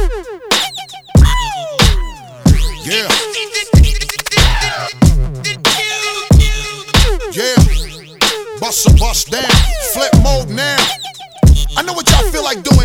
Yeah. Yeah. Bust down. Flip mode now. I know what y'all feel like doing.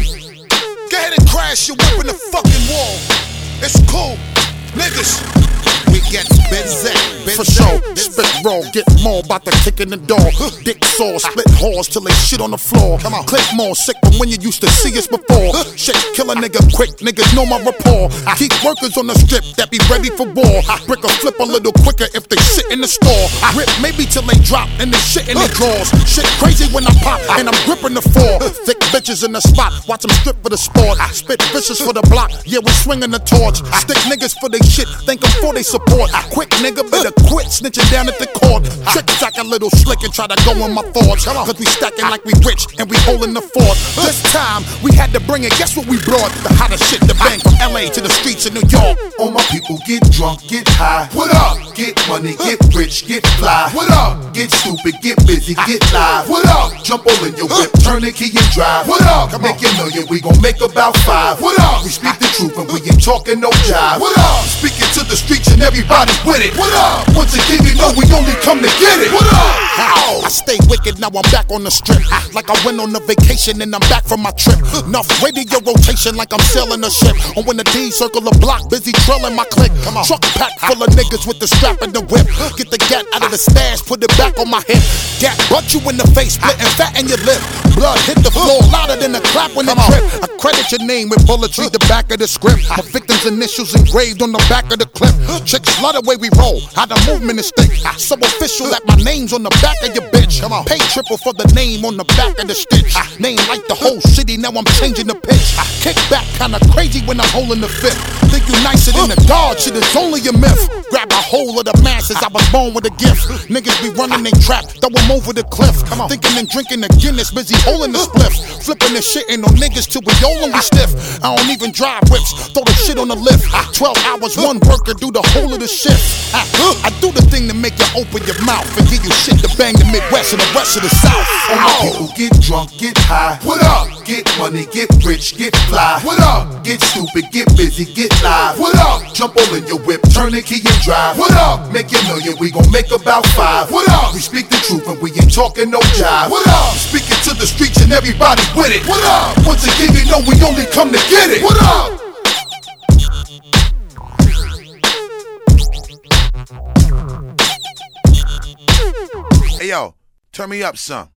Go ahead and crash your whip in the fucking wall. It's cool. Niggas. We get busy. For sure, spit raw, get more, bout to kick in the door. Dick saw, split halls till they shit on the floor. Come on. Click more, sick from when you used to see us before. Shit, kill a nigga quick, niggas know my rapport. Keep workers on the strip that be ready for war. Brick or flip a little quicker if they sit in the store. Rip maybe till they drop and they shit in their drawers. Shit crazy when I pop and I'm gripping the floor. Thick bitches in the spot, watch them strip for the sport. Spit vicious for the block, yeah we swinging the torch. Stick niggas for they shit, thank them for they support. Quick nigga better quit snitching down at the court. Trick sack a little slick and try to go in my thoughts. Cause we stacking like we rich and we holding the fort. This time we had to bring it, guess what we brought? The hottest shit, the bang from LA to the streets of New York. All my people get drunk, get high. What up? Get money, get rich, get fly. What up? Get stupid, get busy, get live. What up? Jump all in your whip, turn the key and drive. What up? Make a million, we gon' make about 5. What up? We speak the truth and we ain't talking no jive. What up? Speaking to the streets and everybody with it. What up? Once again, you know we only come to get it. What up? I stay wicked, now I'm back on the strip. Like I went on a vacation and I'm back from my trip. Enough radio rotation like I'm sailing a ship. And when the D circle the block, busy trailing my click. Truck packed full of niggas with the strap and the whip. Get the gat out of the stash, put it back on my hip. Gat butt you in the face, splitting fat in your lip. Blood hit the floor louder than a clap when it trip. I credit your name with bullets, read the back of the script. My victim's initials engraved on the back of the clip. Chicks love the way we roll, how the movement is thick. So official that my name's on the back of your bitch. Pay triple for the name on the back of the stitch. Name like the whole city, now I'm changing the pitch. Kick back kinda crazy when I'm holding the fifth. Think you nicer than the God, shit is only a myth. Grab a hold of the masses, I was born with a gift. Niggas be running they trap, throw them over the cliff. Thinking and drinking the Guinness, busy holding the spliff. Flipping the shit ain't no niggas till we all and we stiff. I don't even drive whips, throw the shit on the lift. 12 hours, one worker do the whole of the shift. I do the thing to make you open your mouth and give you shit to bang the Midwest and the rest of the South. All my people get drunk, get high. What up? Get money, get rich, get fly. What up? Get stupid, get busy, get live. What up? Jump all in your whip, turn the key and drive. What up? Make a million, we gon' make about 5. What up? We speak the truth and we ain't talking no jive. What up? Speaking to the streets and everybody with it. What up? Once again, you know we only come to get it. What up? Hey yo, turn me up some.